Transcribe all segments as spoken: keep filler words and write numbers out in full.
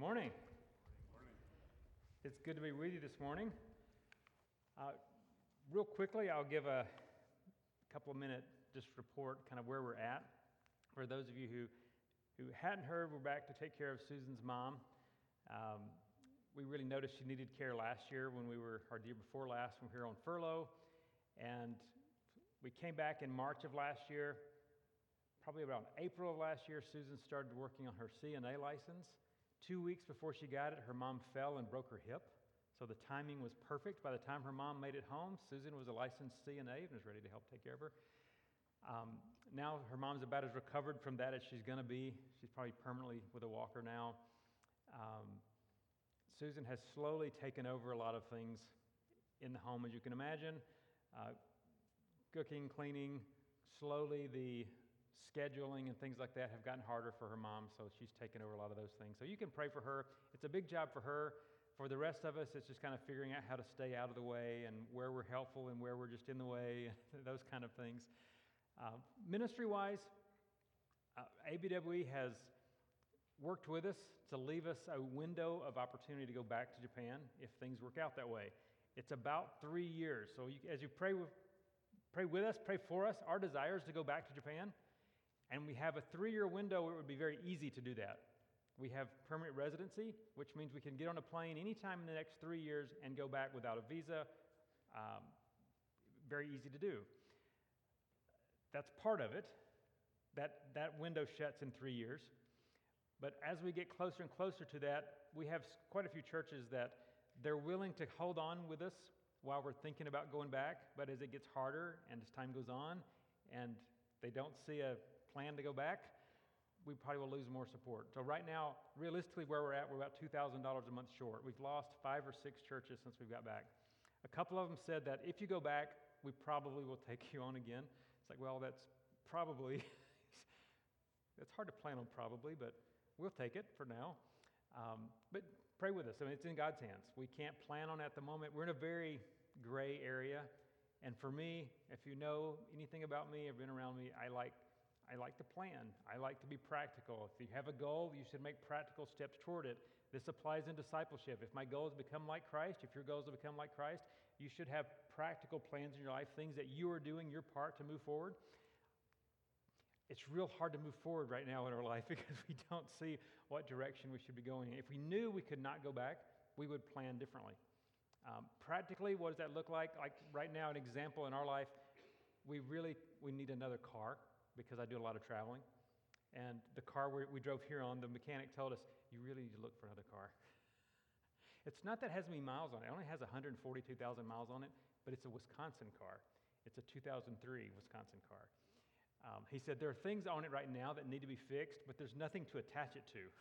Morning. Morning. It's good to be with you this morning. Uh, real quickly, I'll give a couple of minute just report kind of where we're at. For those of you who, who hadn't heard, we're back to take care of Susan's mom. Um, we really noticed she needed care last year when we were, or the year before last, when we were on furlough. And we came back in March of last year. Probably around April of last year, Susan started working on her C N A license. Two weeks before she got it, her mom fell and broke her hip. So the timing was perfect. By the time her mom made it home, Susan was a licensed C N A and was ready to help take care of her. Um, now her mom's about as recovered from that as she's going to be. She's probably permanently with a walker now. Um, Susan has slowly taken over a lot of things in the home, as you can imagine. Uh, cooking, cleaning, slowly the scheduling and things like that have gotten harder for her mom, so she's taken over a lot of those things. So you can pray for her. It's a big job for her. For the rest of us, it's just kind of figuring out how to stay out of the way and where we're helpful and where we're just in the way, those kind of things. Uh, ministry-wise, uh, A B W E has worked with us to leave us a window of opportunity to go back to Japan if things work out that way. It's about three years. So you, as you pray with, pray with us, pray for us, our desire is to go back to Japan. And we have a three-year window where it would be very easy to do that. We have permanent residency, which means we can get on a plane anytime in the next three years and go back without a visa. Um, very easy to do. That's part of it. That, that window shuts in three years. But as we get closer and closer to that, we have quite a few churches that they're willing to hold on with us while we're thinking about going back. But as it gets harder and as time goes on and they don't see a plan to go back, we probably will lose more support. So right now, realistically where we're at, we're about two thousand dollars a month short. We've lost five or six churches since we've got back. A couple of them said that if you go back, we probably will take you on again. It's like, well, that's probably, it's hard to plan on probably, but we'll take it for now. Um, but pray with us. I mean, it's in God's hands. We can't plan on it at the moment. We're in a very gray area. And for me, if you know anything about me or been around me, I like I like to plan. I like to be practical. If you have a goal, you should make practical steps toward it. This applies in discipleship. If my goal is to become like Christ, if your goal is to become like Christ, you should have practical plans in your life, things that you are doing your part to move forward. It's real hard to move forward right now in our life because we don't see what direction we should be going in. If we knew we could not go back, we would plan differently. Um, practically, what does that look like? Like right now, an example in our life, we really, we need another car because I do a lot of traveling. And the car we, we drove here on, the mechanic told us, you really need to look for another car. It's not that it has many miles on it. It only has one hundred forty-two thousand miles on it, but it's a Wisconsin car. It's a two thousand three Wisconsin car. Um, he said, there are things on it right now that need to be fixed, but there's nothing to attach it to.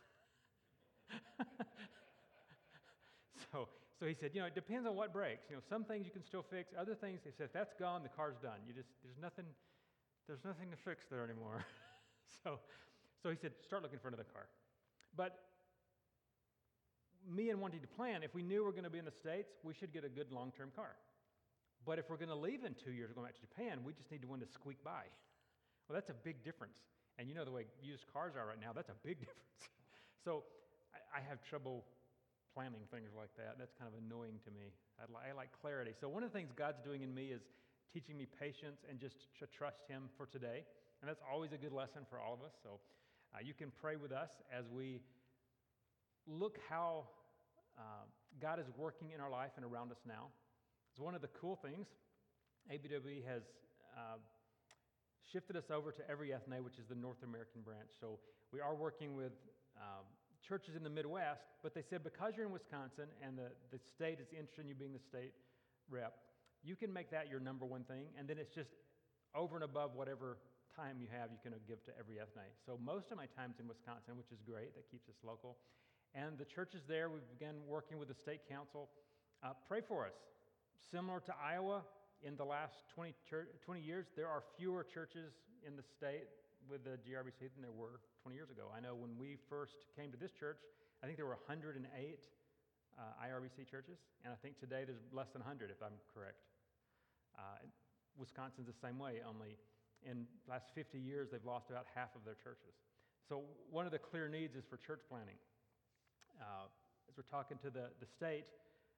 So, so he said, you know, it depends on what breaks. You know, some things you can still fix. Other things, he said, if that's gone, the car's done. You just, there's nothing, there's nothing to fix there anymore. so, so he said, start looking for another car. But me and wanting to plan, if we knew we were going to be in the States, we should get a good long-term car. But if we're going to leave in two years, going back to Japan, we just need one to squeak by. Well, that's a big difference. And you know the way used cars are right now, that's a big difference. So I, I have trouble planning things like that. That's kind of annoying to me. I, li- I like clarity. So one of the things God's doing in me is teaching me patience and just to trust Him for today. And that's always a good lesson for all of us. So uh, you can pray with us as we look how uh, God is working in our life and around us now. It's one of the cool things. A B W E has uh, shifted us over to Every Ethne, which is the North American branch. So we are working with um, churches in the Midwest, but they said because you're in Wisconsin and the, the state is interested in you being the state rep, you can make that your number one thing, and then it's just over and above whatever time you have, you can give to Every Ethne. So most of my time's in Wisconsin, which is great. That keeps us local. And the churches there, we've begun working with the state council. Uh, pray for us. Similar to Iowa, in the last twenty, church, twenty years, there are fewer churches in the state with the G R B C than there were twenty years ago. I know when we first came to this church, I think there were one hundred eight uh, I R B C churches, and I think today there's less than one hundred, if I'm correct. Uh, Wisconsin's the same way, only in the last fifty years, they've lost about half of their churches. So one of the clear needs is for church planning. Uh, as we're talking to the, the state,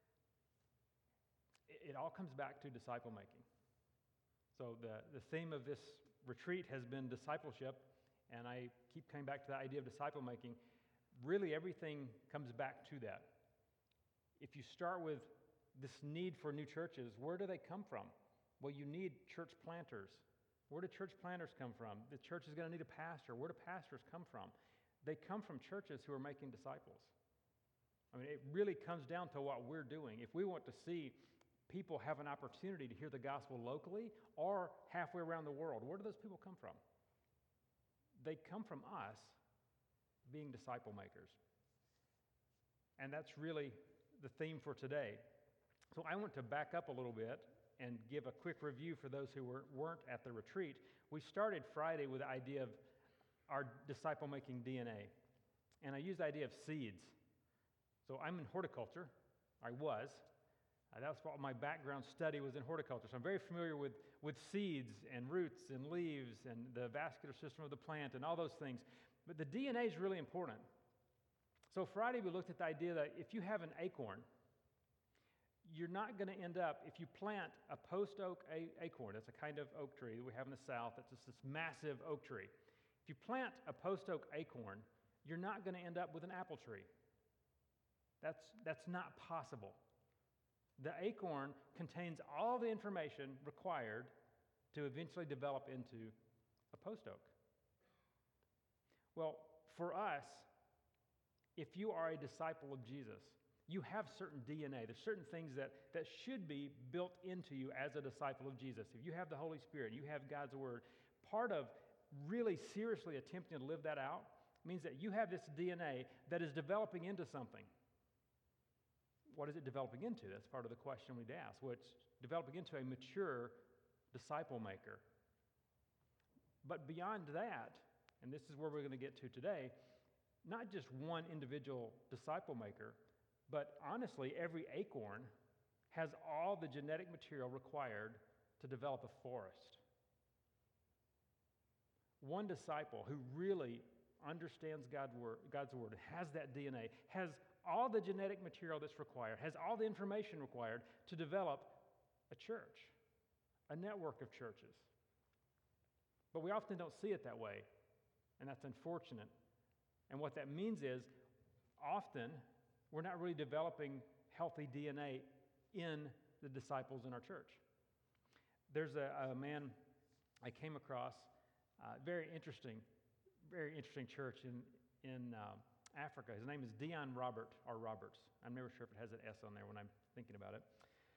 it, it all comes back to disciple making. So the, the theme of this retreat has been discipleship, and I keep coming back to the idea of disciple making. Really, everything comes back to that. If you start with this need for new churches, where do they come from? Well, you need church planters. Where do church planters come from? The church is going to need a pastor. Where do pastors come from? They come from churches who are making disciples. I mean, it really comes down to what we're doing. If we want to see people have an opportunity to hear the gospel locally or halfway around the world, where do those people come from? They come from us being disciple makers. And that's really the theme for today. So I want to back up a little bit and give a quick review for those who were, weren't at the retreat. We started Friday with the idea of our disciple-making D N A. And I used the idea of seeds. So I'm in horticulture. I was. Uh, that's what my background study was, in horticulture. So I'm very familiar with, with seeds and roots and leaves and the vascular system of the plant and all those things. But the D N A is really important. So Friday we looked at the idea that if you have an acorn, you're not going to end up, if you plant a post oak a- acorn, that's a kind of oak tree that we have in the South, that's just this massive oak tree. If you plant a post oak acorn, you're not going to end up with an apple tree. That's, that's not possible. The acorn contains all the information required to eventually develop into a post oak. Well, for us, if you are a disciple of Jesus, you have certain D N A. There's certain things that, that should be built into you as a disciple of Jesus. If you have the Holy Spirit, you have God's Word, part of really seriously attempting to live that out means that you have this D N A that is developing into something. What is it developing into? That's part of the question we'd ask. Well, it's developing into a mature disciple maker. But beyond that, and this is where we're going to get to today, not just one individual disciple maker, but honestly, every acorn has all the genetic material required to develop a forest. One disciple who really understands God's word, God's word, has that D N A, has all the genetic material that's required, has all the information required to develop a church, a network of churches. But we often don't see it that way, and that's unfortunate. And what that means is, often, we're not really developing healthy D N A in the disciples in our church. There's a, a man I came across, uh, very interesting, very interesting church in, in uh, Africa. His name is Dion Robert, or Roberts. I'm never sure if it has an S on there when I'm thinking about it.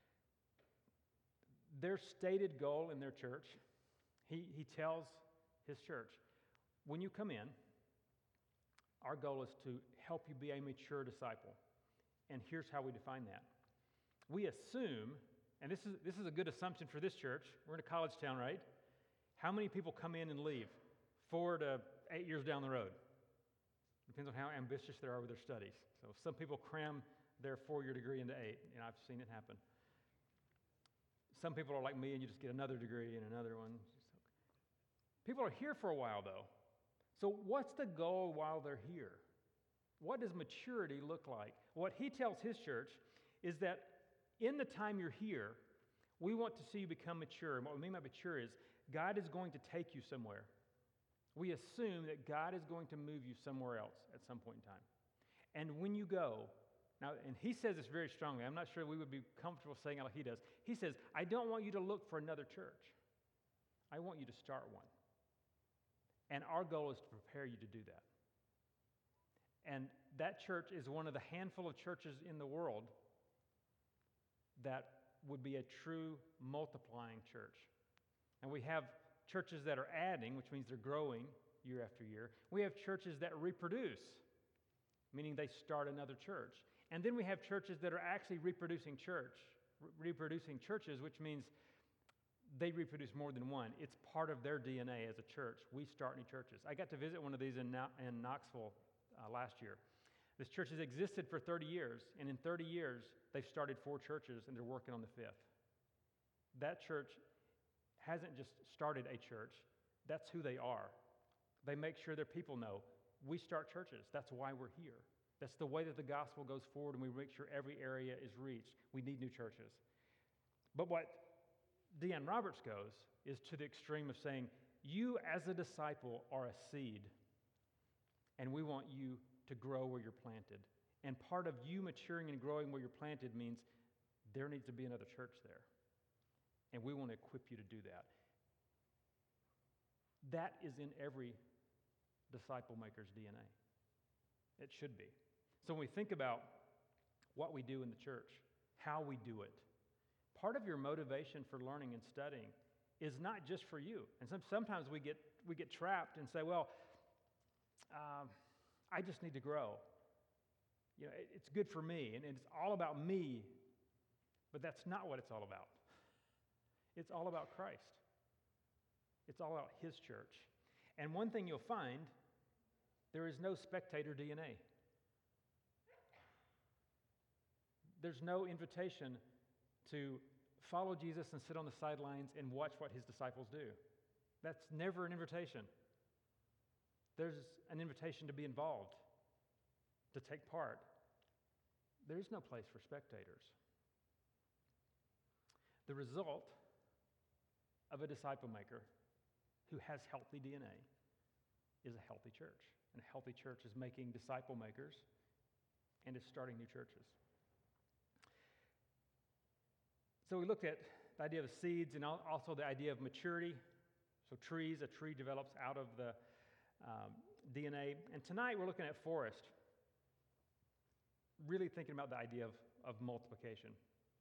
Their stated goal in their church, he, he tells his church, when you come in, our goal is to help you be a mature disciple. And here's how we define that. We assume, and this is, this is a good assumption for this church, we're in a college town, right? How many people come in and leave four to eight years down the road? Depends on how ambitious they are with their studies. So some people cram their four-year degree into eight, and I've seen it happen. Some people are like me, and you just get another degree and another one. People are here for a while, though. So what's the goal while they're here? What does maturity look like? What he tells his church is that in the time you're here, we want to see you become mature. And what we mean by mature is God is going to take you somewhere. We assume that God is going to move you somewhere else at some point in time. And when you go, now, and he says this very strongly, I'm not sure we would be comfortable saying it like he does. He says, I don't want you to look for another church. I want you to start one. And our goal is to prepare you to do that. And that church is one of the handful of churches in the world that would be a true multiplying church. And we have churches that are adding, which means they're growing year after year. We have churches that reproduce, meaning they start another church. And then we have churches that are actually reproducing church, re- reproducing churches, which means they reproduce more than one. It's part of their D N A as a church. We start new churches. I got to visit one of these in, no- in Knoxville uh, last year. This church has existed for thirty years, and in thirty years, they've started four churches, and they're working on the fifth. That church hasn't just started a church. That's who they are. They make sure their people know, we start churches. That's why we're here. That's the way that the gospel goes forward, and we make sure every area is reached. We need new churches. But what D N Roberts goes is to the extreme of saying, you as a disciple are a seed, and we want you to grow where you're planted. And part of you maturing and growing where you're planted means there needs to be another church there. And we want to equip you to do that. That is in every disciple maker's D N A. It should be. So when we think about what we do in the church, how we do it, part of your motivation for learning and studying is not just for you. And some, sometimes we get we get trapped and say, well, um, I just need to grow. You know, it, it's good for me, and it's all about me. But that's not what it's all about. It's all about Christ. It's all about His church. And one thing you'll find, there is no spectator D N A. There's no invitation to follow Jesus and sit on the sidelines and watch what His disciples do. That's never an invitation. There's an invitation to be involved, to take part. There is no place for spectators. The result of a disciple maker who has healthy D N A is a healthy church. And a healthy church is making disciple makers and is starting new churches. So we looked at the idea of seeds and also the idea of maturity. So trees, a tree develops out of the um, D N A. And tonight we're looking at forest, really thinking about the idea of, of multiplication.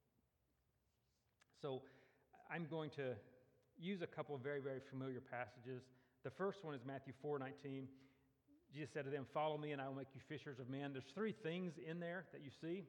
So I'm going to use a couple of very, very familiar passages. The first one is Matthew four nineteen. Jesus said to them, "Follow me and I will make you fishers of men." There's three things in there that you see.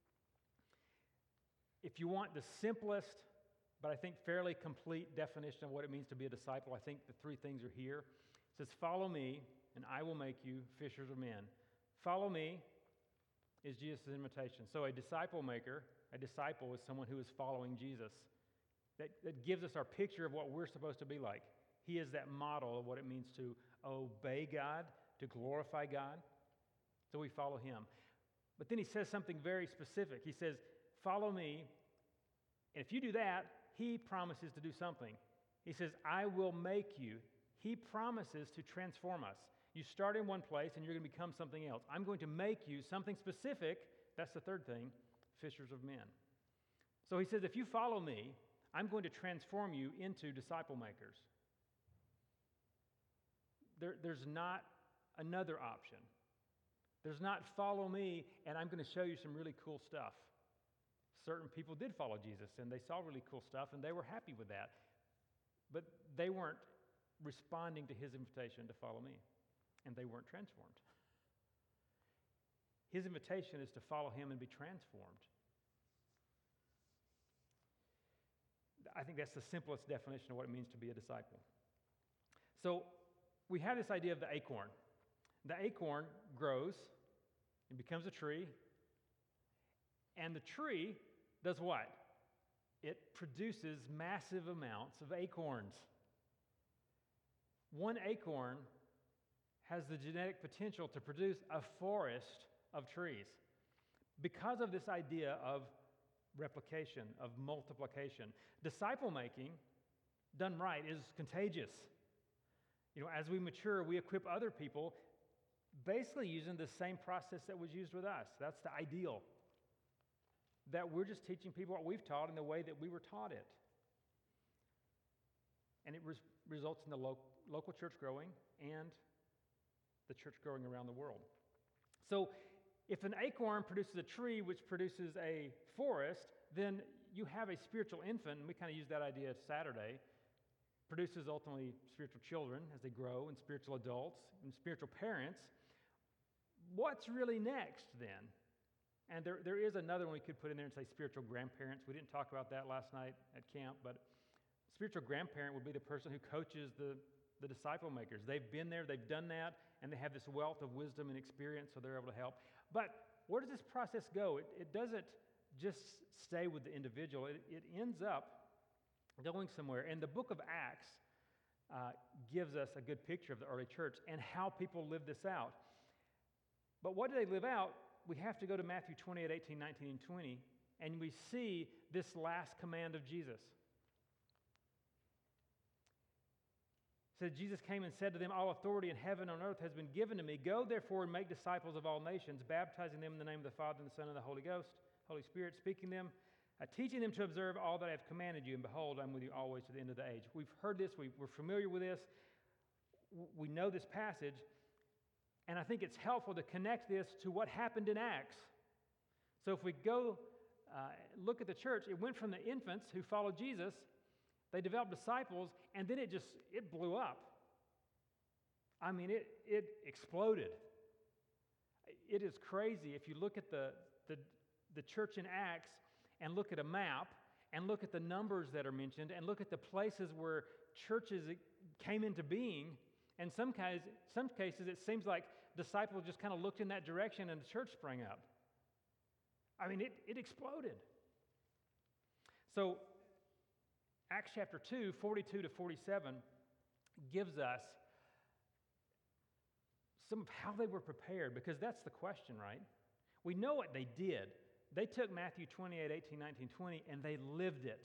If you want the simplest, but I think fairly complete definition of what it means to be a disciple, I think the three things are here. It says, "Follow me and I will make you fishers of men." Follow me is Jesus' invitation. So a disciple maker, a disciple is someone who is following Jesus. That, that gives us our picture of what we're supposed to be like. He is that model of what it means to obey God, to glorify God. So we follow Him. But then He says something very specific. He says, "Follow me, and if you do that, He promises to do something." He says, "I will make you." He promises to transform us. You start in one place and you're going to become something else. I'm going to make you something specific. That's the third thing, fishers of men. So He says, if you follow me, I'm going to transform you into disciple makers. There, there's not another option. There's not follow me and I'm going to show you some really cool stuff. Certain people did follow Jesus and they saw really cool stuff and they were happy with that. But they weren't responding to His invitation to follow me. And they weren't transformed. His invitation is to follow Him and be transformed. I think that's the simplest definition of what it means to be a disciple. So we have this idea of the acorn. The acorn grows, it becomes a tree, and the tree does what? It produces massive amounts of acorns. One acorn has the genetic potential to produce a forest of trees. Because of this idea of replication, of multiplication, disciple making, done right, is contagious. You know, as we mature, we equip other people basically using the same process that was used with us. That's the ideal. That we're just teaching people what we've taught in the way that we were taught it. And it res- results in the lo- local church growing and the church growing around the world. So if an acorn produces a tree which produces a forest, then you have a spiritual infant, and we kind of used that idea Saturday, produces ultimately spiritual children as they grow, and spiritual adults, and spiritual parents. What's really next then? And there, there is another one we could put in there and say spiritual grandparents. We didn't talk about that last night at camp, but spiritual grandparent would be the person who coaches the, the disciple makers. They've been there, they've done that, and they have this wealth of wisdom and experience, so they're able to help. But where does this process go? It, it doesn't just stay with the individual. It, it ends up going somewhere. And the book of Acts uh, gives us a good picture of the early church and how people lived this out. But what do they live out? We have to go to Matthew twenty-eight, eighteen, nineteen, and twenty, and we see this last command of Jesus. It says, Jesus came and said to them, all authority in heaven and on earth has been given to me. Go therefore and make disciples of all nations, baptizing them in the name of the Father and the Son and the Holy Ghost, Holy Spirit, speaking them, uh, teaching them to observe all that I have commanded you, and behold, I'm with you always to the end of the age. We've heard this, we, we're familiar with this, we know this passage, and I think it's helpful to connect this to what happened in Acts. So if we go uh, look at the church, it went from the infants who followed Jesus, they developed disciples, and then it just, it blew up. I mean, it, it exploded. It is crazy if you look at the, the, the church in Acts and look at a map and look at the numbers that are mentioned and look at the places where churches came into being. In some cases, some cases it seems like disciples just kind of looked in that direction and the church sprang up. I mean, it, it exploded. So, Acts chapter two, forty-two to forty-seven gives us some of how they were prepared, because that's the question, right? We know what they did. They took Matthew twenty-eight, eighteen, nineteen, twenty, and they lived it.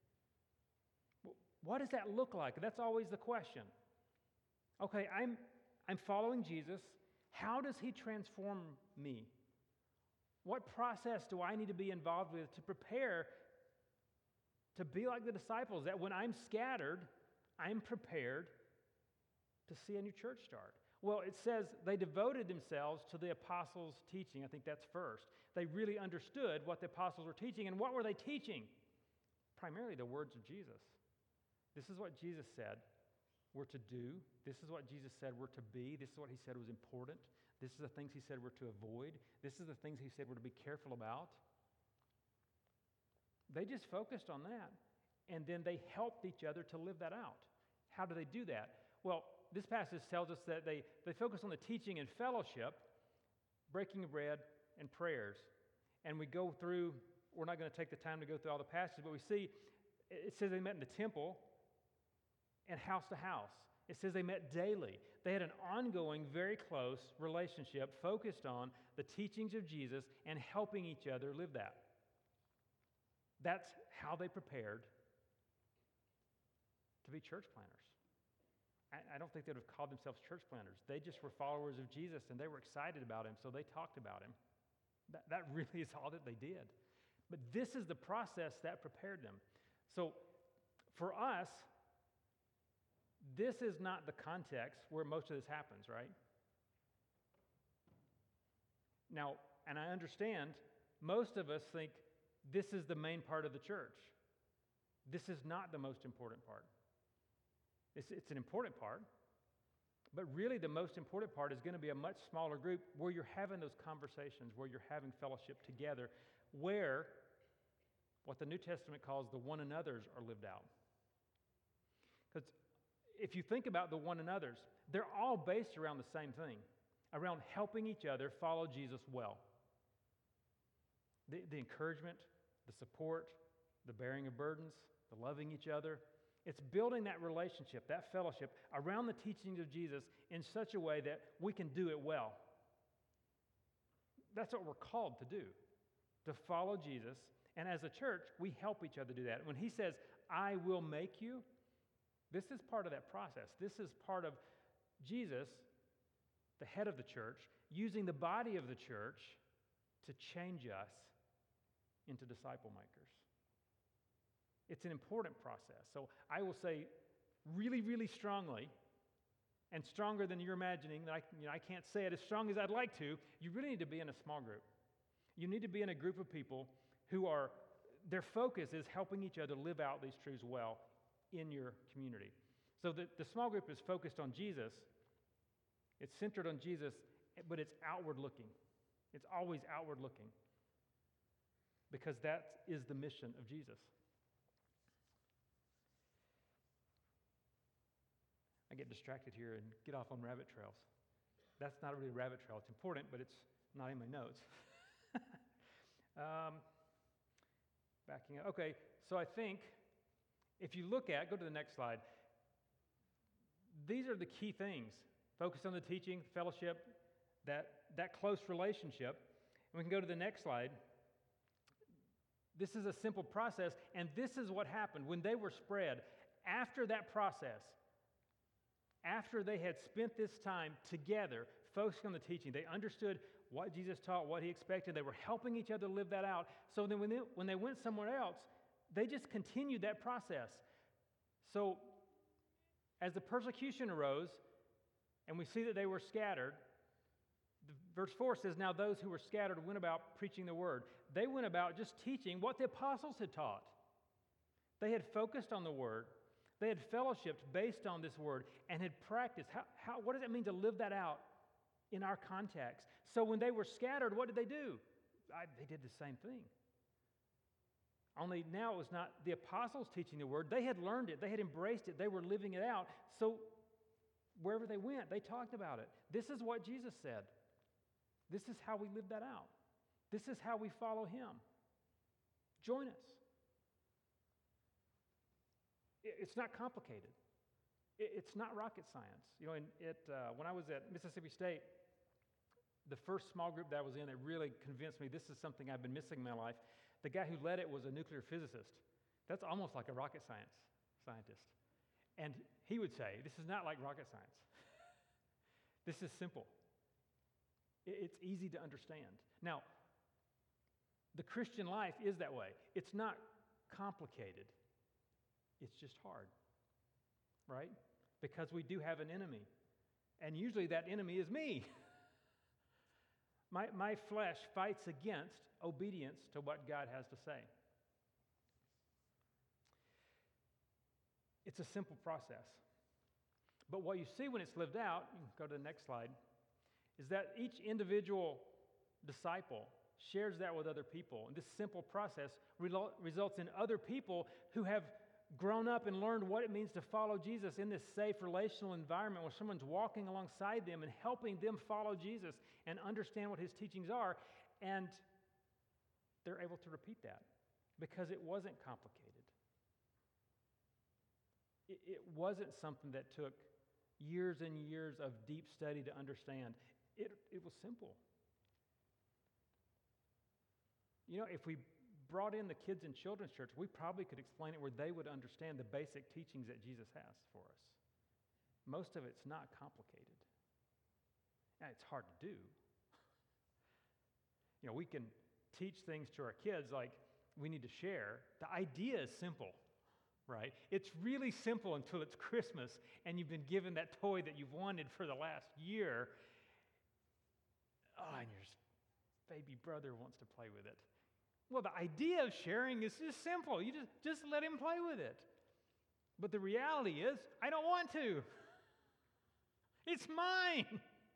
What does that look like? That's always the question. Okay, I'm, I'm following Jesus. How does he transform me? What process do I need to be involved with to prepare to be like the disciples, that when I'm scattered, I'm prepared to see a new church start? Well, it says they devoted themselves to the apostles' teaching. I think that's first. They really understood what the apostles were teaching. And what were they teaching? Primarily the words of Jesus. This is what Jesus said we're to do. This is what Jesus said we're to be. This is what he said was important. This is the things he said we're to avoid. This is the things he said we're to be careful about. They just focused on that, and then they helped each other to live that out. How do they do that? Well, this passage tells us that they, they focus on the teaching and fellowship, breaking of bread, and prayers. And we go through, we're not going to take the time to go through all the passages, but we see, it says they met in the temple and house to house. It says they met daily. They had an ongoing, very close relationship focused on the teachings of Jesus and helping each other live that. That's how they prepared to be church planners. I, I don't think they would have called themselves church planners. They just were followers of Jesus, and they were excited about him, so they talked about him. That, that really is all that they did. But this is the process that prepared them. So for us, this is not the context where most of this happens, right? Now, and I understand, most of us think this is the main part of the church. This is not the most important part. It's, it's an important part, but really the most important part is going to be a much smaller group where you're having those conversations, where you're having fellowship together, where what the New Testament calls the one another's are lived out. Because if you think about the one another's, they're all based around the same thing, around helping each other follow Jesus well. The, the encouragement, the support, the bearing of burdens, the loving each other. It's building that relationship, that fellowship around the teachings of Jesus in such a way that we can do it well. That's what we're called to do, to follow Jesus. And as a church, we help each other do that. When he says, I will make you, this is part of that process. This is part of Jesus, the head of the church, using the body of the church to change us into disciple makers. It's an important process. So I will say really, really strongly, and stronger than you're imagining, that I, you know, I can't say it as strong as I'd like to, you really need to be in a small group. You need to be in a group of people who are, their focus is helping each other live out these truths well in your community. So the, the small group is focused on Jesus. It's centered on Jesus, but it's outward looking. It's always outward looking, because that is the mission of Jesus. I get distracted here and get off on rabbit trails. That's not really a rabbit trail. It's important, but it's not in my notes. um, backing up. Okay, so I think if you look at, go to the next slide, these are the key things. Focus on the teaching, fellowship, that that close relationship. And we can go to the next slide. This is a simple process, and this is what happened when they were spread. After that process, after they had spent this time together, focusing on the teaching, they understood what Jesus taught, what he expected. They were helping each other live that out. So then when they, when they went somewhere else, they just continued that process. So as the persecution arose, and we see that they were scattered, verse four says, now those who were scattered went about preaching the word. They went about just teaching what the apostles had taught. They had focused on the word. They had fellowshiped based on this word and had practiced. How, how, what does it mean to live that out in our context? So when they were scattered, what did they do? I, they did the same thing. Only now it was not the apostles teaching the word. They had learned it. They had embraced it. They were living it out. So wherever they went, they talked about it. This is what Jesus said. This is how we live that out. This is how we follow him. Join us. It's not complicated. It's not rocket science. You know, in, it, uh, when I was at Mississippi State, the first small group that I was in, it really convinced me this is something I've been missing in my life. The guy who led it was a nuclear physicist. That's almost like a rocket science scientist. And he would say, this is not like rocket science. This is simple. It's easy to understand. Now, the Christian life is that way. It's not complicated. It's just hard, right? Because we do have an enemy. And usually that enemy is me. my, my flesh fights against obedience to what God has to say. It's a simple process. But what you see when it's lived out, you can go to the next slide, is that each individual disciple shares that with other people. And this simple process result, results in other people who have grown up and learned what it means to follow Jesus in this safe relational environment where someone's walking alongside them and helping them follow Jesus and understand what his teachings are. And they're able to repeat that because it wasn't complicated. It, it wasn't something that took years and years of deep study to understand. It, it was simple. You know, if we brought in the kids in children's church, we probably could explain it where they would understand the basic teachings that Jesus has for us. Most of it's not complicated. And it's hard to do. You know, we can teach things to our kids like we need to share. The idea is simple, right? It's really simple until it's Christmas and you've been given that toy that you've wanted for the last year. Oh, and your baby brother wants to play with it. Well, the idea of sharing is just simple. You just, just let him play with it. But the reality is, I don't want to. It's mine.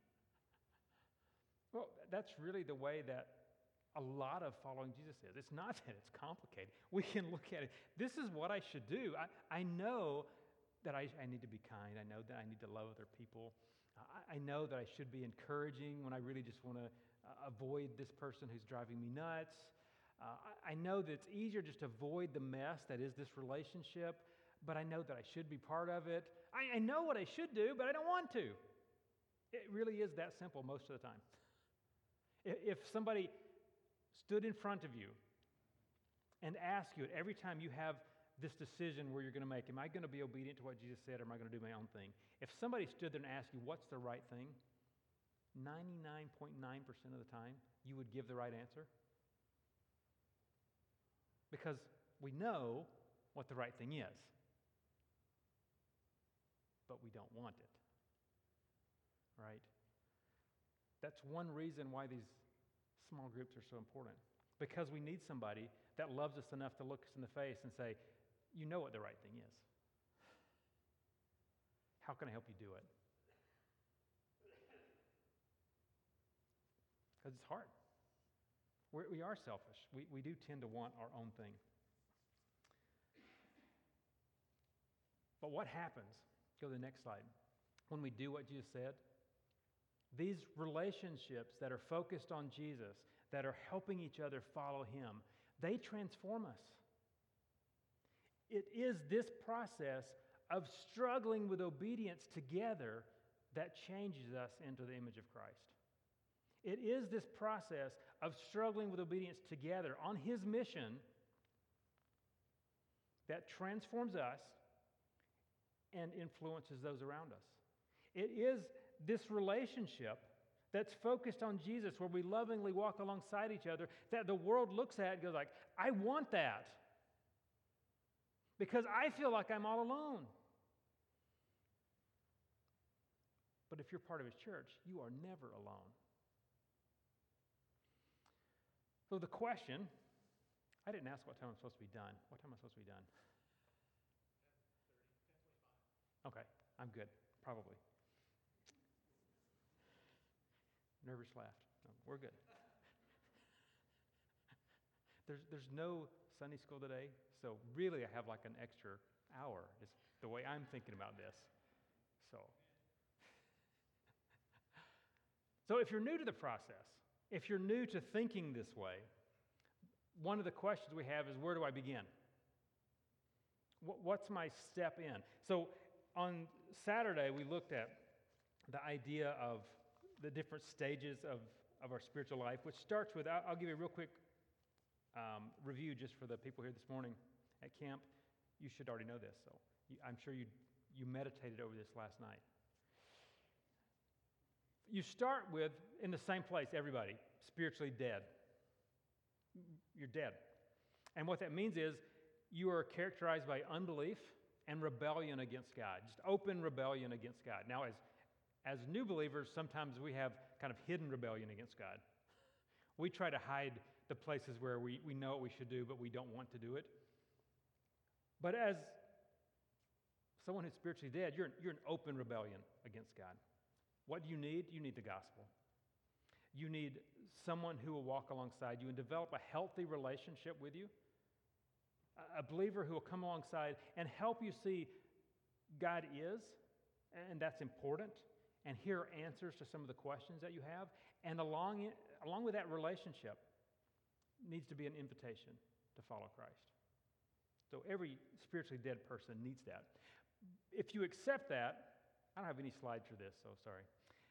Well, that's really the way that a lot of following Jesus is. It's not that it's complicated. We can look at it. This is what I should do. I, I know that I, I need to be kind. I know that I need to love other people. I, I know that I should be encouraging when I really just want to uh, avoid this person who's driving me nuts. Uh, I, I know that it's easier just to avoid the mess that is this relationship, but I know that I should be part of it. I, I know what I should do, but I don't want to. It really is that simple most of the time. If, if somebody stood in front of you and asked you at every time you have this decision where you're going to make, am I going to be obedient to what Jesus said, or am I going to do my own thing? If somebody stood there and asked you, what's the right thing? ninety-nine point nine percent of the time, you would give the right answer. Because we know what the right thing is. But we don't want it. Right? That's one reason why these small groups are so important. Because we need somebody that loves us enough to look us in the face and say, you know what the right thing is. How can I help you do it? Because it's hard. We're, we are selfish. We, we do tend to want our own thing. But what happens, go to the next slide, when we do what Jesus said? These relationships that are focused on Jesus, that are helping each other follow him, they transform us. It is this process of struggling with obedience together that changes us into the image of Christ. It is this process of struggling with obedience together on His mission that transforms us and influences those around us. It is this relationship that's focused on Jesus, where we lovingly walk alongside each other, that the world looks at and goes like, I want that, because I feel like I'm all alone. But if you're part of His church, you are never alone. So the question, I didn't ask what time I'm supposed to be done. What time am I supposed to be done? Okay, I'm good, probably. Nervous laughed. No, we're good. There's, there's no Sunday school today, so really I have like an extra hour, is the way I'm thinking about this. So, so if you're new to the process, if you're new to thinking this way, one of the questions we have is, where do I begin? What's my step in? So on Saturday, we looked at the idea of the different stages of, of our spiritual life, which starts with, I'll, I'll give you a real quick um, review just for the people here this morning at camp. You should already know this, so you, I'm sure you, you meditated over this last night. You start with, in the same place, everybody, spiritually dead. You're dead. And what that means is you are characterized by unbelief and rebellion against God, just open rebellion against God. Now, as, as new believers, sometimes we have kind of hidden rebellion against God. We try to hide the places where we, we know what we should do, but we don't want to do it. But as someone who's spiritually dead, you're, you're in open rebellion against God. What do you need? You need the gospel. You need someone who will walk alongside you and develop a healthy relationship with you. A believer who will come alongside and help you see God is, and that's important, and hear answers to some of the questions that you have. And along, it, along with that relationship needs to be an invitation to follow Christ. So every spiritually dead person needs that. If you accept that, I don't have any slides for this, so sorry.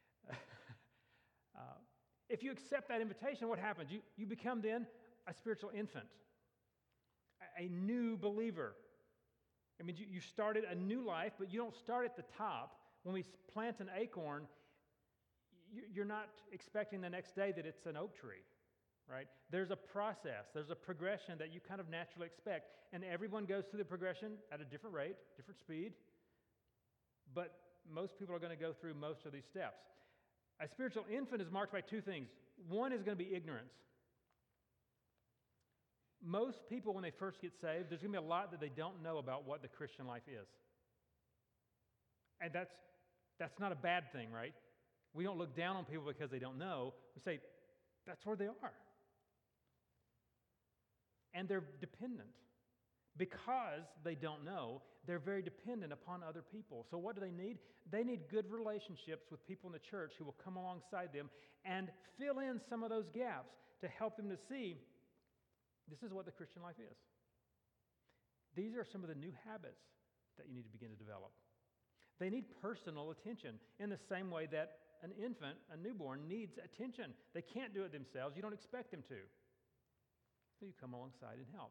uh, if you accept that invitation, what happens? You, you become then a spiritual infant, a, a new believer. I mean, you, you started a new life, but you don't start at the top. When we plant an acorn, you, you're not expecting the next day that it's an oak tree, right? There's a process, there's a progression that you kind of naturally expect, and everyone goes through the progression at a different rate, different speed, but most people are going to go through most of these steps. A spiritual infant is marked by two things. One is going to be ignorance. Most people, when they first get saved, there's going to be a lot that they don't know about what the Christian life is. And that's, that's not a bad thing, right? We don't look down on people because they don't know. We say, that's where they are. And they're dependent. Because they don't know, they're very dependent upon other people. So what do they need? They need good relationships with people in the church who will come alongside them and fill in some of those gaps to help them to see this is what the Christian life is. These are some of the new habits that you need to begin to develop. They need personal attention in the same way that an infant, a newborn, needs attention. They can't do it themselves. You don't expect them to. So you come alongside and help.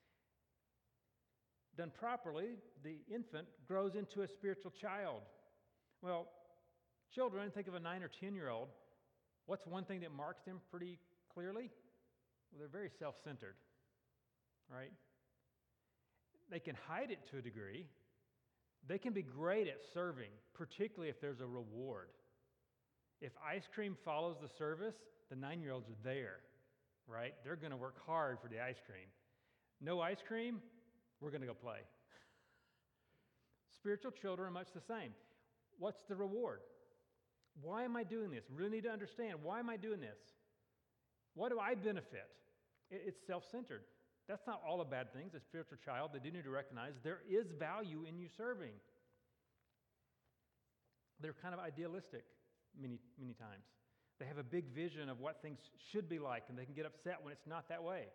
Done properly, the infant grows into a spiritual child. Well, children, think of a nine or ten-year-old. What's one thing that marks them pretty clearly? Well, they're very self-centered, right? They can hide it to a degree. They can be great at serving, particularly if there's a reward. If ice cream follows the service, the nine-year-olds are there, right? They're going to work hard for the ice cream. No ice cream? We're going to go play. Spiritual children are much the same. What's the reward? Why am I doing this? Really need to understand, why am I doing this? What do I benefit? It's self-centered. That's not all a bad thing. As a spiritual child, they do need to recognize there is value in you serving. They're kind of idealistic many, many times. They have a big vision of what things should be like, and they can get upset when it's not that way.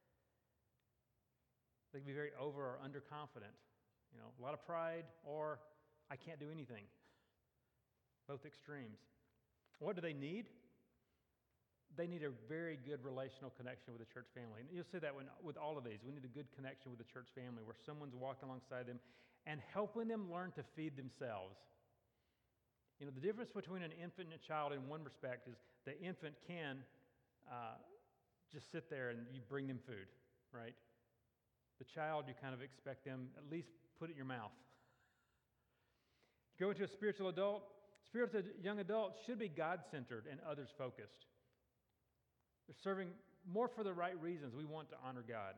They can be very over or underconfident. You know, a lot of pride, or I can't do anything. Both extremes. What do they need? they need a very good relational connection with the church family. And you'll see that when, with all of these. We need a good connection with the church family where someone's walking alongside them and helping them learn to feed themselves. You know, the difference between an infant and a child in one respect is the infant can uh, just sit there and you bring them food, right? The child, you kind of expect them at least put it in your mouth. Go into a spiritual adult. Spiritual young adults should be God-centered and others-focused. They're serving more for the right reasons. We want to honor God.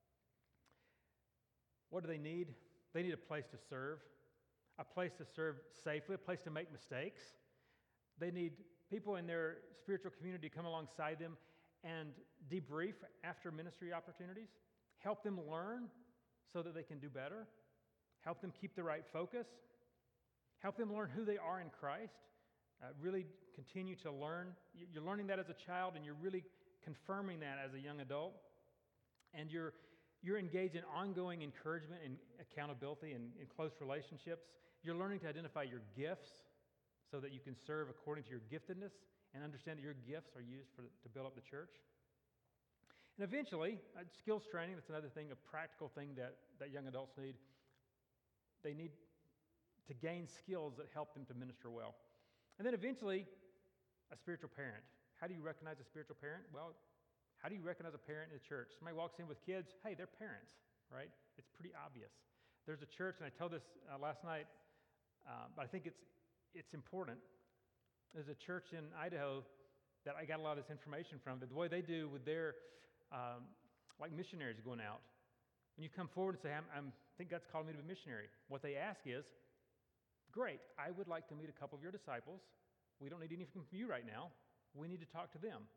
What do they need? They need a place to serve, a place to serve safely, a place to make mistakes. They need people in their spiritual community to come alongside them and debrief after ministry opportunities, help them learn so that they can do better, help them keep the right focus, help them learn who they are in Christ. Uh, really continue to learn. You're learning that as a child, and you're really confirming that as a young adult. And you're, you're engaged in ongoing encouragement and accountability and in close relationships. You're learning to identify your gifts so that you can serve according to your giftedness and understand that your gifts are used for, to build up the church. And eventually, uh, skills training, that's another thing, a practical thing that, that young adults need. They need to gain skills that help them to minister well. And then eventually, a spiritual parent. How do you recognize a spiritual parent? Well, how do you recognize a parent in the church? Somebody walks in with kids, hey, they're parents, right? It's pretty obvious. There's a church, and I told this uh, last night, uh, but I think it's it's important. There's a church in Idaho that I got a lot of this information from, but the way they do with their, um, like missionaries going out, when you come forward and say, I'm, I'm, I think God's calling me to be a missionary, what they ask is, great, I would like to meet a couple of your disciples. We don't need anything from you right now. We need to talk to them.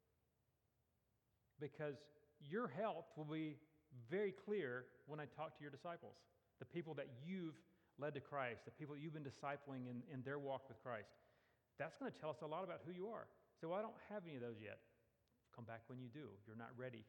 Because your help will be very clear when I talk to your disciples, the people that you've led to Christ, the people that you've been discipling in, in their walk with Christ. That's going to tell us a lot about who you are. So, well, I don't have any of those yet. Come back when you do. You're not ready.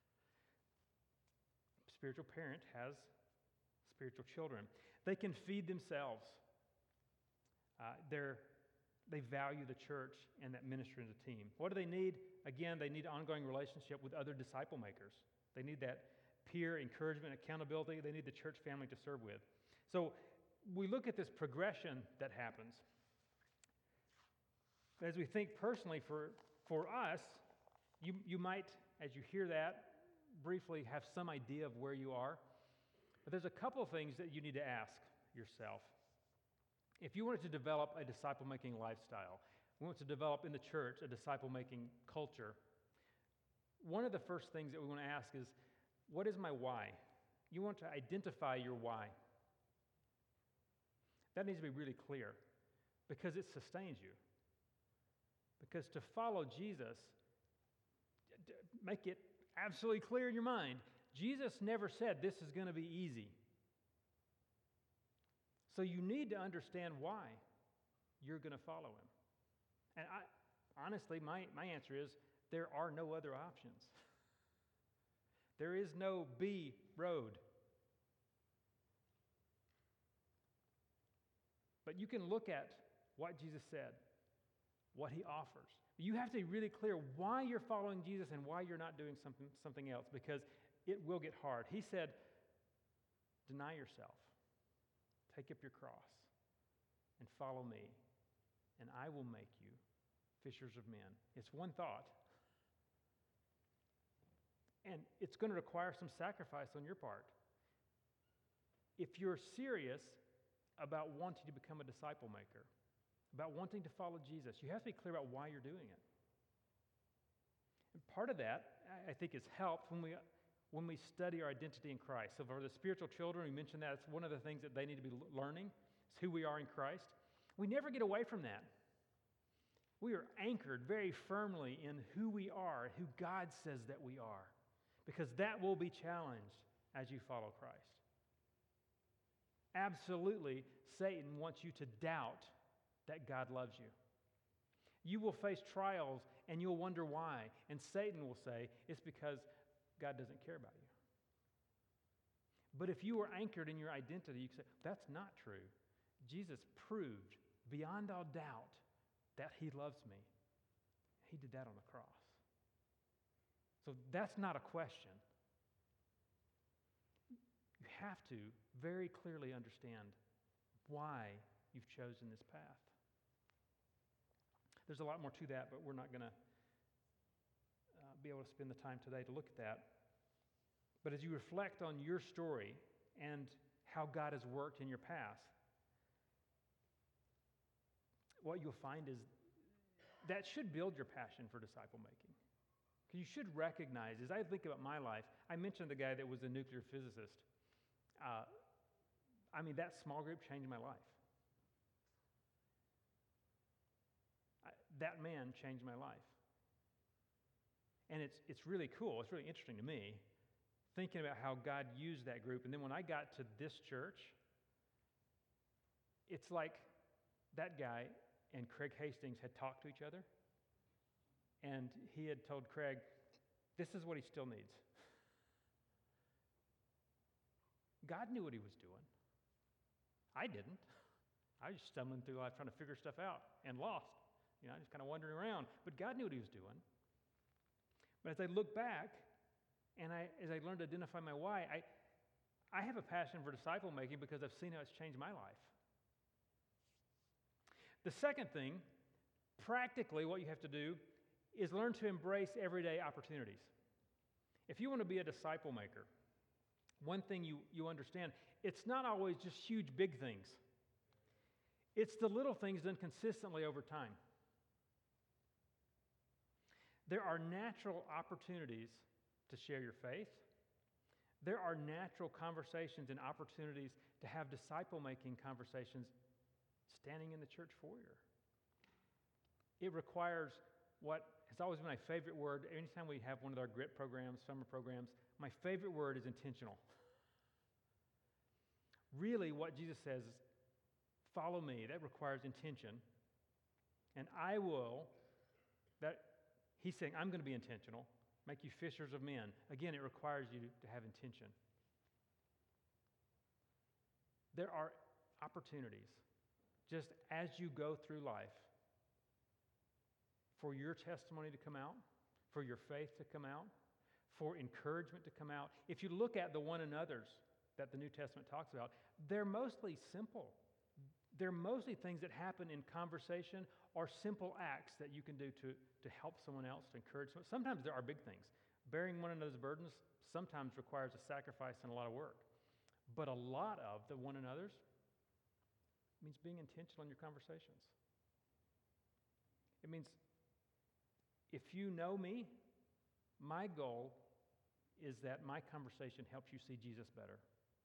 Spiritual parent has spiritual children. They can feed themselves. Uh, they're, they value the church and that ministry as a team. What do they need? Again, they need ongoing relationship with other disciple makers. They need that peer encouragement, accountability. They need the church family to serve with. So we look at this progression that happens. As we think personally for, for us, you, you might, as you hear that, briefly have some idea of where you are. But there's a couple of things that you need to ask yourself. If you wanted to develop a disciple-making lifestyle, we want to develop in the church a disciple-making culture, one of the first things that we want to ask is, what is my why? You want to identify your why. That needs to be really clear because it sustains you. Because to follow Jesus, make it absolutely clear in your mind, Jesus never said this is going to be easy. So you need to understand why you're going to follow him. And I, honestly, my, my answer is there are no other options. There is no B road. But you can look at what Jesus said, what he offers. You have to be really clear why you're following Jesus and why you're not doing something, something else, because it will get hard. He said, deny yourself, take up your cross, and follow me, and I will make you fishers of men. It's one thought. And it's going to require some sacrifice on your part. If you're serious about wanting to become a disciple maker, about wanting to follow Jesus, you have to be clear about why you're doing it. And part of that, I think, is helped when we when we study our identity in Christ. So for the spiritual children, we mentioned that it's one of the things that they need to be learning, is who we are in Christ. We never get away from that. We are anchored very firmly in who we are, who God says that we are, because that will be challenged as you follow Christ. Absolutely, Satan wants you to doubt that God loves you. You will face trials and you'll wonder why. And Satan will say, it's because God doesn't care about you. But if you are anchored in your identity, you can say, that's not true. Jesus proved beyond all doubt that he loves me. He did that on the cross. So that's not a question. You have to very clearly understand why you've chosen this path. There's a lot more to that, but we're not going to uh, be able to spend the time today to look at that. But as you reflect on your story and how God has worked in your past, what you'll find is that should build your passion for disciple making. You should recognize, as I think about my life, I mentioned the guy that was a nuclear physicist. Uh, I mean, that small group changed my life. I, that man changed my life. And it's, it's really cool. It's really interesting to me, thinking about how God used that group. And then when I got to this church, it's like that guy and Craig Hastings had talked to each other. And he had told Craig, this is what he still needs. God knew what he was doing. I didn't. I was just stumbling through life trying to figure stuff out and lost. You know, just kind of wandering around. But God knew what he was doing. But as I look back, and I, as I learned to identify my why, I, I have a passion for disciple making because I've seen how it's changed my life. The second thing, practically what you have to do is learn to embrace everyday opportunities. If you want to be a disciple maker, one thing you, you understand, it's not always just huge, big things. It's the little things done consistently over time. There are natural opportunities to share your faith. There are natural conversations and opportunities to have disciple-making conversations standing in the church foyer. It requires what has always been my favorite word. Anytime we have one of our grit programs, summer programs, my favorite word is intentional. Really, what Jesus says is, follow me. That requires intention. And I will, that he's saying, I'm going to be intentional, make you fishers of men. Again, it requires you to have intention. There are opportunities, just as you go through life, for your testimony to come out, for your faith to come out, for encouragement to come out. If you look at the one another's that the New Testament talks about, they're mostly simple. They're mostly things that happen in conversation or simple acts that you can do to, to help someone else, to encourage someone. Sometimes there are big things. Bearing one another's burdens sometimes requires a sacrifice and a lot of work. But a lot of the one another's means being intentional in your conversations. It means if you know me, my goal is that my conversation helps you see Jesus better.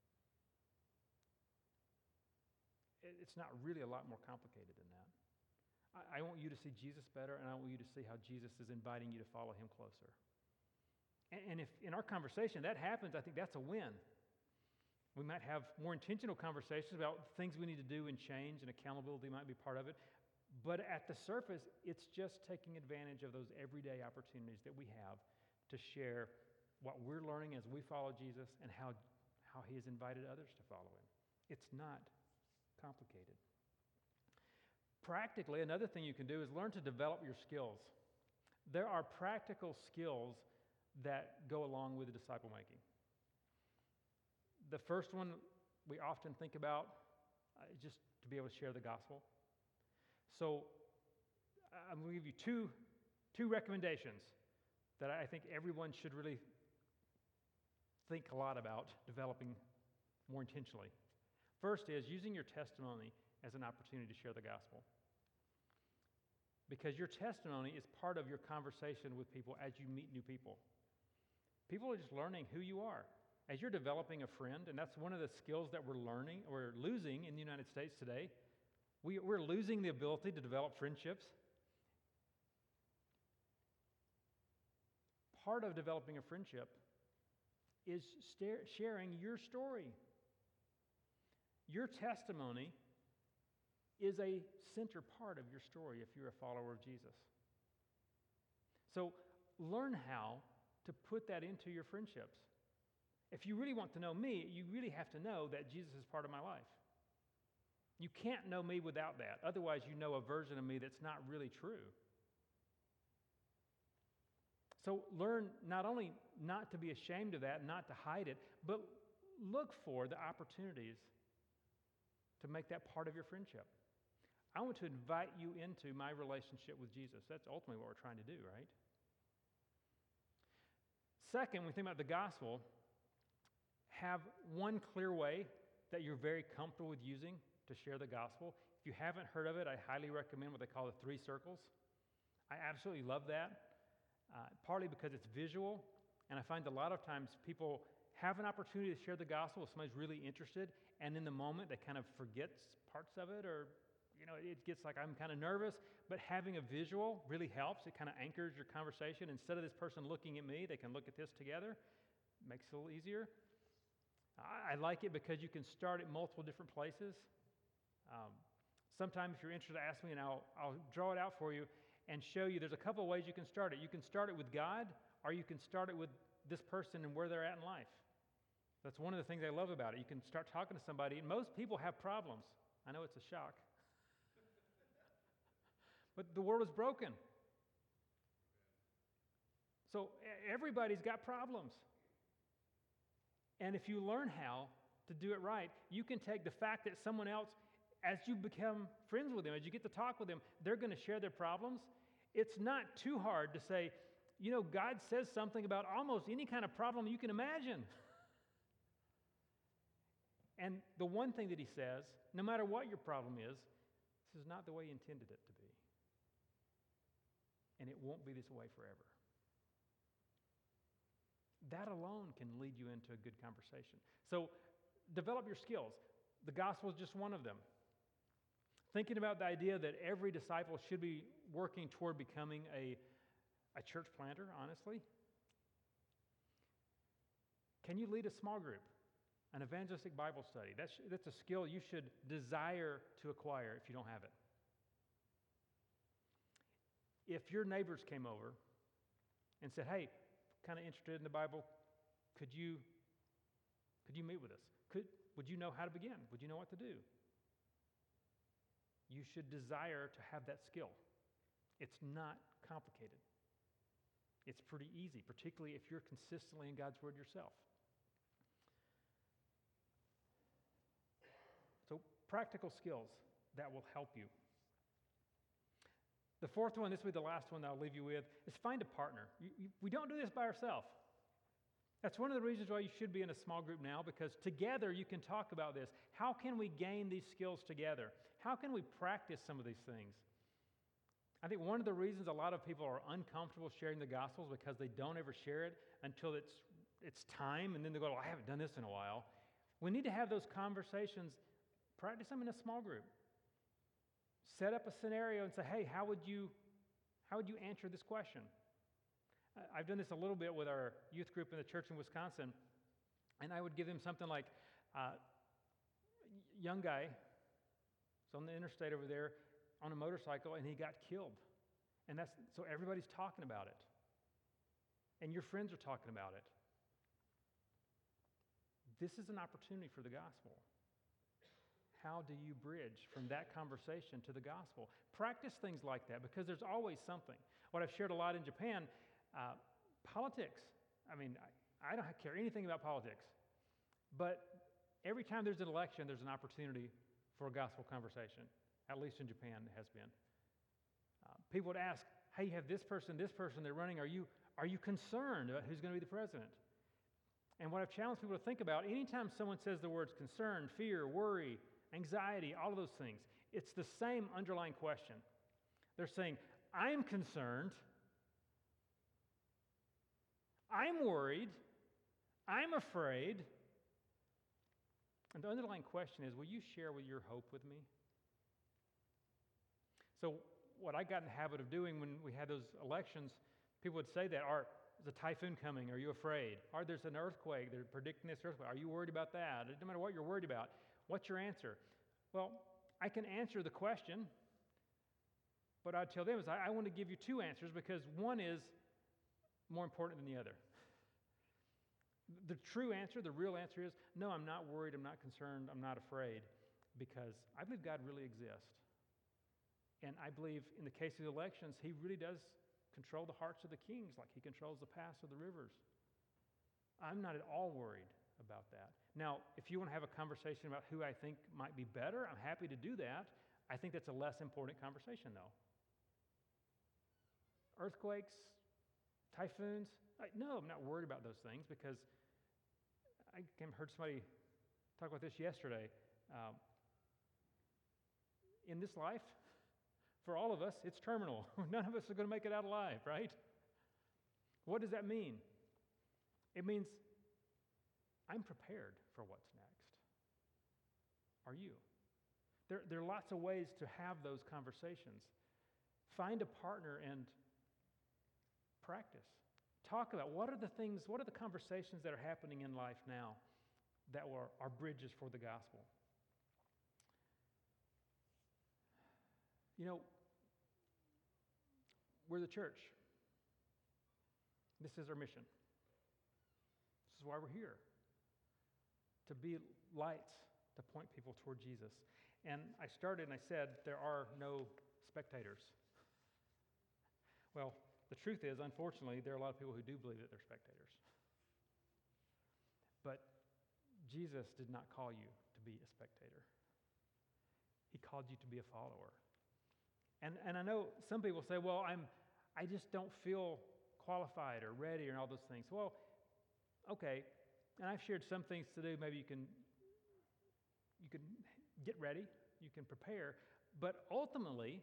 It's not really a lot more complicated than that. I, I want you to see Jesus better, and I want you to see how Jesus is inviting you to follow him closer. And, and if in our conversation that happens, I think that's a win. We might have more intentional conversations about things we need to do and change, and accountability might be part of it. But at the surface, it's just taking advantage of those everyday opportunities that we have to share what we're learning as we follow Jesus and how, how he has invited others to follow him. It's not complicated. Practically, another thing you can do is learn to develop your skills. There are practical skills that go along with the disciple making. The first one we often think about uh, is just to be able to share the gospel. So I'm going to give you two, two recommendations that I think everyone should really think a lot about developing more intentionally. First is using your testimony as an opportunity to share the gospel. Because your testimony is part of your conversation with people as you meet new people. People are just learning who you are. As you're developing a friend, and that's one of the skills that we're learning, or losing in the United States today, we, we're losing the ability to develop friendships. Part of developing a friendship is stare, sharing your story. Your testimony is a center part of your story if you're a follower of Jesus. So learn how to put that into your friendships. If you really want to know me, you really have to know that Jesus is part of my life. You can't know me without that. Otherwise, you know a version of me that's not really true. So learn not only not to be ashamed of that, not to hide it, but look for the opportunities to make that part of your friendship. I want to invite you into my relationship with Jesus. That's ultimately what we're trying to do, right? Second, when we think about the gospel, have one clear way that you're very comfortable with using to share the gospel. If you haven't heard of it, I highly recommend what they call the three circles. I absolutely love that, uh, partly because it's visual, and I find a lot of times people have an opportunity to share the gospel if somebody's really interested, and in the moment they kind of forget parts of it, or you know, it gets like I'm kind of nervous, but having a visual really helps. It kind of anchors your conversation. Instead of this person looking at me, they can look at this together. Makes it a little easier. I, I like it because you can start at multiple different places. Um, sometimes if you're interested, ask me and I'll, I'll draw it out for you and show you. There's a couple of ways you can start it. You can start it with God, or you can start it with this person and where they're at in life. That's one of the things I love about it. You can start talking to somebody, and most people have problems. I know it's a shock. But the world is broken. So everybody's got problems. And if you learn how to do it right, you can take the fact that someone else, as you become friends with them, as you get to talk with them, they're going to share their problems. It's not too hard to say, you know, God says something about almost any kind of problem you can imagine. And the one thing that he says, no matter what your problem is, this is not the way he intended it to be. And it won't be this way forever. That alone can lead you into a good conversation. So develop your skills. The gospel is just one of them. Thinking about the idea that every disciple should be working toward becoming a, a church planter, honestly. Can you lead a small group? An evangelistic Bible study? That's, that's a skill you should desire to acquire if you don't have it. If your neighbors came over and said, hey, kind of interested in the Bible, could you, could you meet with us? Could, would you know how to begin? Would you know what to do? You should desire to have that skill. It's not complicated. It's pretty easy, particularly if you're consistently in God's Word yourself. So practical skills that will help you. The fourth one, this will be the last one that I'll leave you with, is find a partner. You, you, we don't do this by ourselves. That's one of the reasons why you should be in a small group now, because together you can talk about this. How can we gain these skills together? How can we practice some of these things? I think one of the reasons a lot of people are uncomfortable sharing the gospel is because they don't ever share it until it's, it's time, and then they go, oh, I haven't done this in a while. We need to have those conversations, practice them in a small group. Set up a scenario and say, hey, how would you, how would you answer this question? I've done this a little bit with our youth group in the church in Wisconsin, and I would give them something like, uh, young guy, was on the interstate over there on a motorcycle, and he got killed. And that's, so everybody's talking about it. And your friends are talking about it. This is an opportunity for the gospel. How do you bridge from that conversation to the gospel? Practice things like that, because there's always something. What I've shared a lot in Japan, uh, politics. I mean, I, I don't care anything about politics. But every time there's an election, there's an opportunity for a gospel conversation. At least in Japan, it has been. Uh, people would ask, hey, you have this person, this person, they're running. Are you, are you concerned about who's going to be the president? And what I've challenged people to think about, anytime someone says the words concern, fear, worry, anxiety, all of those things, it's the same underlying question. They're saying, I'm concerned, I'm worried, I'm afraid. And the underlying question is, will you share with your hope with me? So what I got in the habit of doing when we had those elections, people would say that, are, there's a typhoon coming, are you afraid? Or there's an earthquake, they're predicting this earthquake, are you worried about that? No matter what you're worried about, what's your answer? Well, I can answer the question, but I'd tell them is I, I want to give you two answers, because one is more important than the other. The true answer, the real answer is, no, I'm not worried, I'm not concerned, I'm not afraid, because I believe God really exists. And I believe in the case of the elections, he really does control the hearts of the kings like he controls the paths of the rivers. I'm not at all worried about that. Now, if you want to have a conversation about who I think might be better, I'm happy to do that. I think that's a less important conversation, though. Earthquakes, typhoons, I, no, I'm not worried about those things because I heard somebody talk about this yesterday. Um, in this life, for all of us, it's terminal. None of us are going to make it out alive, right? What does that mean? It means I'm prepared for what's next. Are you? There, there are lots of ways to have those conversations. Find a partner and practice. Talk about what are the things, what are the conversations that are happening in life now that are, are bridges for the gospel. You know, we're the church. This is our mission. This is why we're here. To be lights, to point people toward Jesus. And I started and I said, there are no spectators. Well, the truth is, unfortunately, there are a lot of people who do believe that they're spectators. But Jesus did not call you to be a spectator. He called you to be a follower. And, and I know some people say, well, I'm, I just don't feel qualified or ready and all those things. Well, okay, and I've shared some things to do. Maybe you can, you can get ready, you can prepare, but ultimately,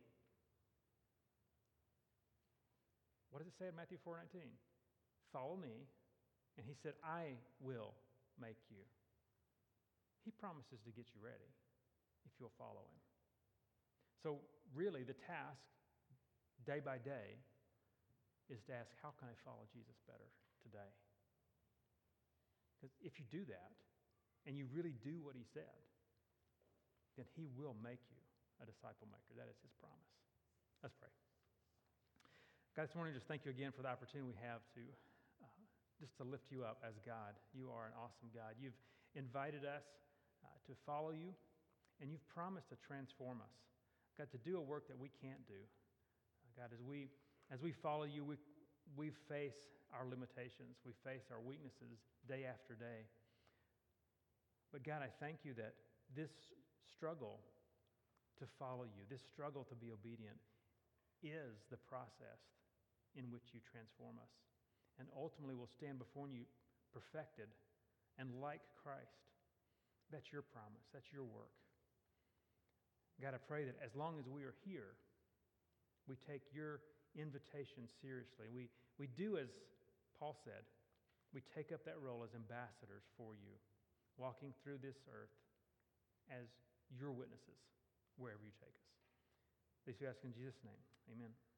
what does it say in Matthew four nineteen? Follow me, and he said, I will make you. He promises to get you ready if you'll follow him. So really, the task, day by day, is to ask, how can I follow Jesus better today? Because if you do that, and you really do what he said, then he will make you a disciple maker. That is his promise. Let's pray. God, this morning, just thank you again for the opportunity we have to uh, just to lift you up as God. You are an awesome God. You've invited us uh, to follow you, and you've promised to transform us. God, to do a work that we can't do. Uh, God, as we as we follow you, we we face our limitations. We face our weaknesses day after day. But God, I thank you that this struggle to follow you, this struggle to be obedient, is the process in which you transform us. And ultimately we'll stand before you perfected and like Christ. That's your promise. That's your work. God, I pray that as long as we are here, we take your invitation seriously. We, we do as Paul said, we take up that role as ambassadors for you, walking through this earth as your witnesses wherever you take us. This we ask in Jesus' name. Amen.